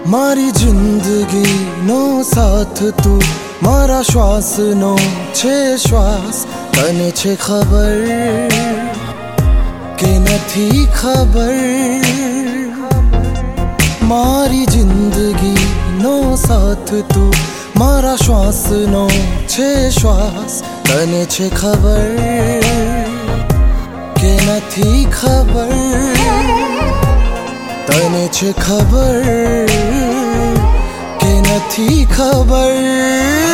मारी जिंदगी नो साथ तू, मारा श्वास नो छे श्वास, तने छे खबर के नथी खबर। मारी जिंदगी नो साथ तू, मारा श्वास नो छे श्वास, तने छे खबर के नथी खबर। तने छे खबर के नथी खबर।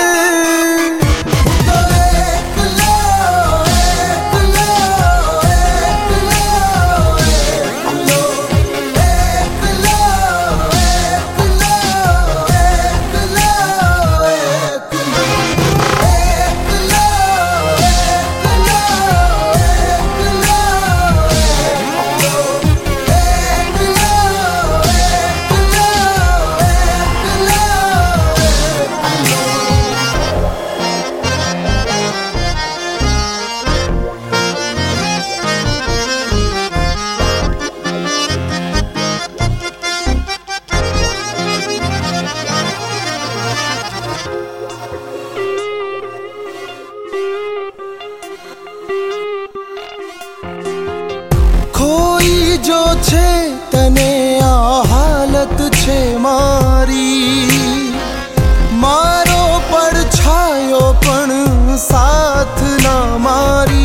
कोई जो छे तने आ हालत छे मारी, मारो પડછાયો पण साथ ना मारी।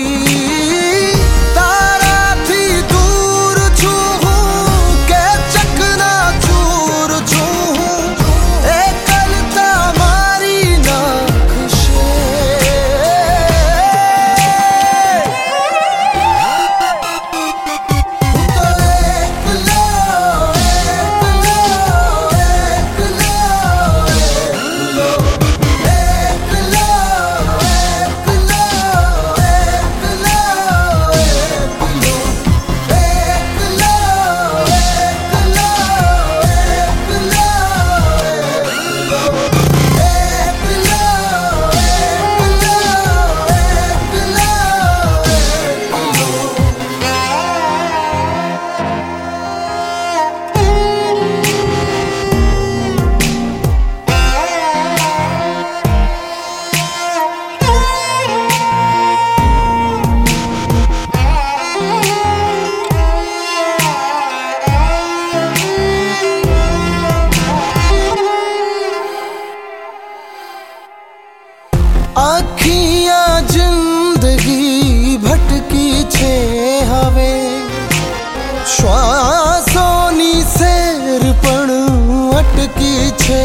ताराथी दूर छू हूँ के चकना चूर छू हूँ, एकलता मारी नाखशे। आखियां जिंदगी भटकी छे हवे, श्वासोनी सेर पण अटकी छे।